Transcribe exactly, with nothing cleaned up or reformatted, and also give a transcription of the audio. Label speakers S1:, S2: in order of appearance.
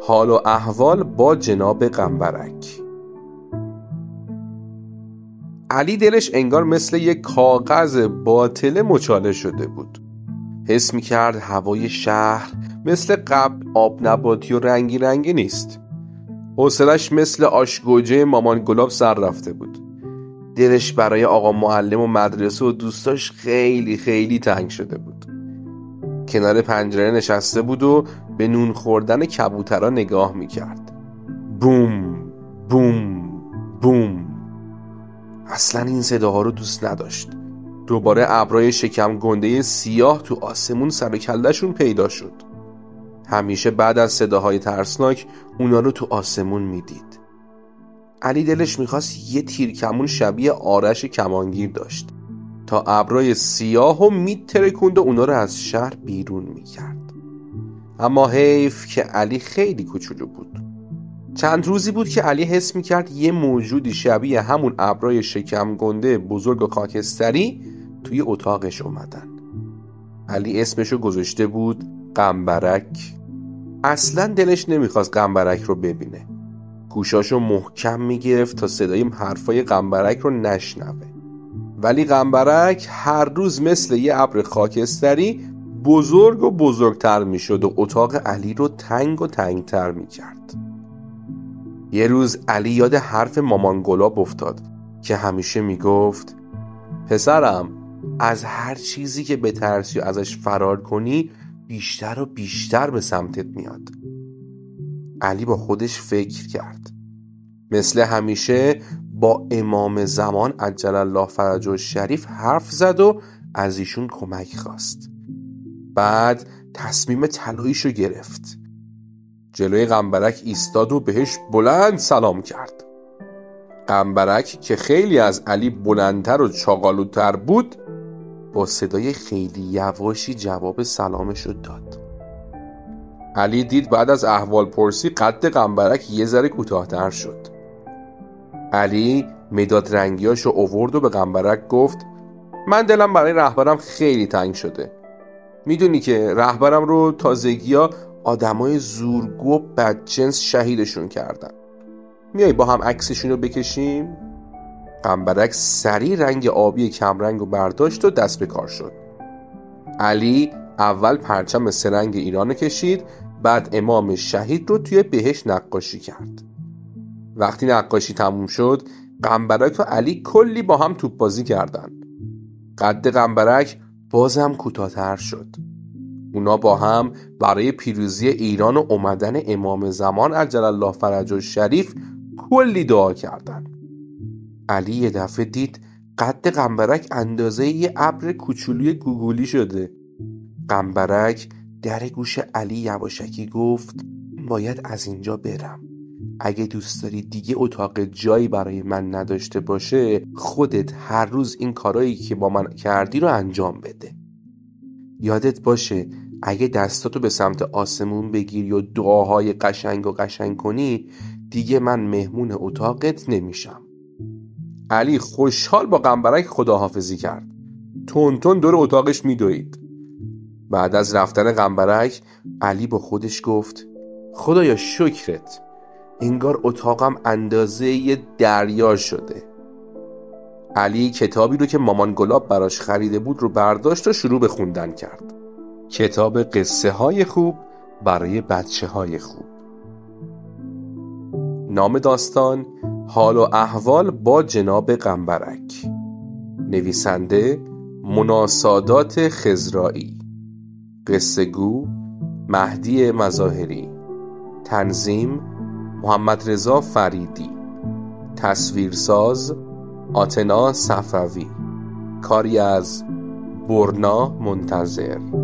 S1: حال و احوال با جناب قنبرک. علی دلش انگار مثل یک کاغذ باطله مچاله شده بود. حس می‌کرد هوای شهر مثل قبل آب نباتی و رنگی رنگی نیست. حوصله‌اش مثل آشگوجه مامان گلاب سر رفته بود. دلش برای آقا معلم و مدرسه و دوستاش خیلی خیلی تنگ شده بود. کنار پنجره نشسته بود و به نون خوردن کبوترها نگاه می‌کرد. بوم بوم بوم. اصلا این صداها رو دوست نداشت. دوباره ابرای شکم گنده سیاه تو آسمون سر کله‌شون پیدا شد. همیشه بعد از صداهای ترسناک اونا رو تو آسمون میدید. علی دلش میخواست یه تیرکمون شبیه آرش کمانگیر داشت تا ابرای سیاه و میترکوند و اونا رو از شهر بیرون میکرد. اما حیف که علی خیلی کوچولو بود. چند روزی بود که علی حس میکرد یه موجودی شبیه همون ابرای شکم گنده بزرگ و خاکستری توی اتاقش اومدن. علی اسمشو گذاشته بود قنبرک. اصلا دلش نمیخواست قنبرک رو ببینه. گوشاشو محکم میگرفت تا صدای حرفای قنبرک رو نشنوه. ولی قنبرک هر روز مثل یه ابر خاکستری بزرگ و بزرگتر میشد و اتاق علی رو تنگ و تنگتر میکرد. یه روز علی یاد حرف مامان گلاب افتاد که همیشه میگفت پسرم، از هر چیزی که بترسی و ازش فرار کنی بیشتر و بیشتر به سمتت میاد. علی با خودش فکر کرد. مثل همیشه با امام زمان عجل الله فرجه شریف حرف زد و از ایشون کمک خواست. بعد تصمیم طلاییشو گرفت. جلوی قنبرک ایستاد و بهش بلند سلام کرد. قنبرک که خیلی از علی بلندتر و چاقالوتر بود با صدای خیلی یواشی جواب سلامشو داد. علی دید بعد از احوال پرسی قد قنبرک یه ذره کوتاه‌تر شد. علی مداد رنگیاشو آورد و به قنبرک گفت من دلم برای رهبرم خیلی تنگ شده. میدونی که رهبرم رو تازگی‌ها آدمای زورگو و بدجنس شهیدشون کردن. میای با هم عکسشون رو بکشیم؟ قنبرک سریع رنگ آبی کمرنگ رو برداشت و دست به کار شد. علی اول پرچم سه رنگ ایران رو کشید، بعد امام شهید رو توی بهش نقاشی کرد. وقتی نقاشی تموم شد قنبرک و علی کلی با هم توپ بازی کردن. قد قنبرک بازم کوتاه‌تر شد. اونا با هم برای پیروزی ایران و اومدن امام زمان عجل الله فرجه شریف کلی دعا کردن. علی یه دفعه دید قد قنبرک اندازه یه ابر کوچولوی گوگولی شده. قنبرک در گوش علی یواشکی گفت باید از اینجا برم. اگه دوست داری دیگه اتاق جایی برای من نداشته باشه خودت هر روز این کارایی که با من کردی رو انجام بده. یادت باشه اگه دستاتو به سمت آسمون بگیری و دعاهای قشنگ و قشنگ کنی دیگه من مهمون اتاقت نمیشم. علی خوشحال با قنبرک خداحافظی کرد. تون تون دور اتاقش میدوید. بعد از رفتن قنبرک علی با خودش گفت خدایا شکرت، انگار اتاقم اندازه یه دریا شده. علی کتابی رو که مامان گلاب براش خریده بود رو برداشت و شروع به خوندن کرد. کتاب قصه های خوب برای بچه های خوب. نام داستان حال و احوال با جناب قنبرک. نویسنده مناسادات خضرایی. قصه گو مهدی مظاهری. تنظیم محمد رضا فریدی. تصویرساز آتنا صفوی. کاری از برنا منتظر.